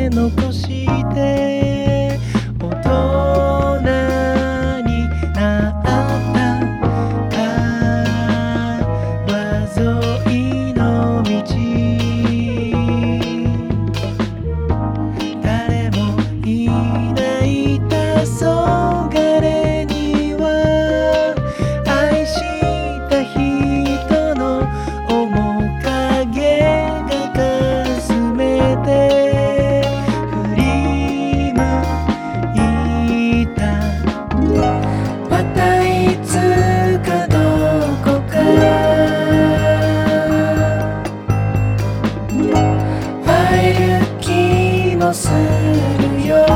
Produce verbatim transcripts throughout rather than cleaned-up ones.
け残して大人になった川沿いの道、誰もいない黄昏には愛した人の面影がかすめて振り向いた。またいつかどこか会える気もするよ。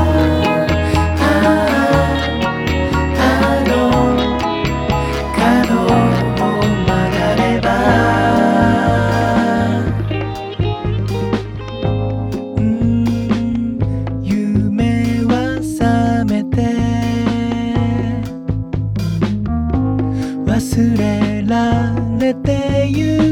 あの角を曲がれば、うん夢は覚めて忘れられてゆく